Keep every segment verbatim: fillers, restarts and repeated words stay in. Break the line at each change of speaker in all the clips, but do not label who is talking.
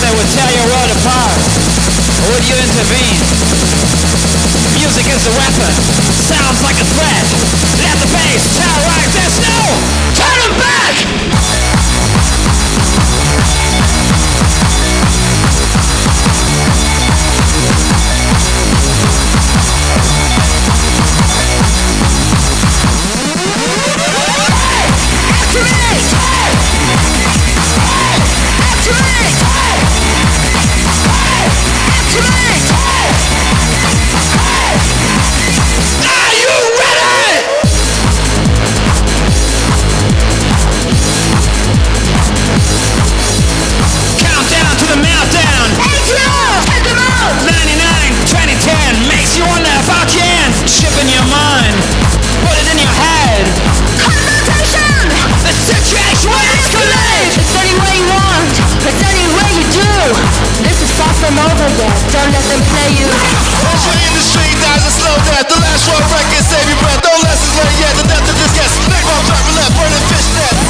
that would tear your world apart? Or would you intervene? Music is a weapon, sounds like a threat. Let the bass terrorize, there's no turning back! Chip in your mind, put it in your head. Confrontation! The situation will escalate!
It's any way you want, it's any way you do. This is far from over yet, don't let them play you.
As your industry dies a slow death, the last raw record, save your breath. Don't lessons learned yet, the death of this guest. Neck on flat roulette, burning fish nets.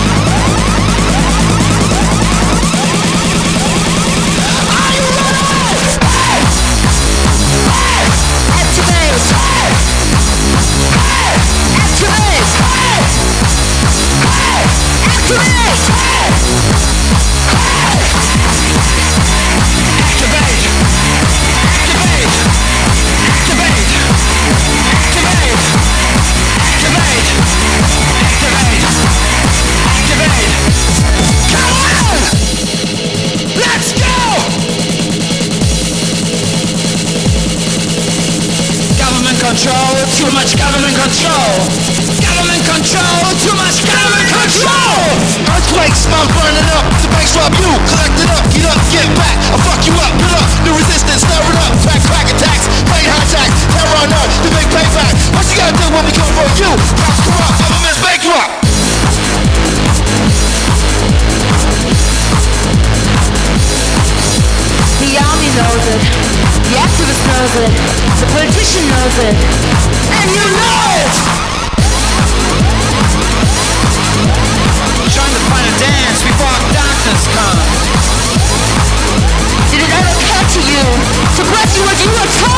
Control, too much government control. Government control, too much government control.
Earthquakes, mouth burning up. The banks rob you, collect it up, get up, get back. I'll fuck you up, put up, new resistance, stir it up. Crack, crack attacks, plane hijacks, terror on earth, the big payback. What you gotta do when we come for you? Cops corrupt, government's bankrupt.
The army knows it, the activist knows it, the politician knows it, and you know it!
Trying to find a dance before darkness comes.
Did it ever occur to you to question what you were told?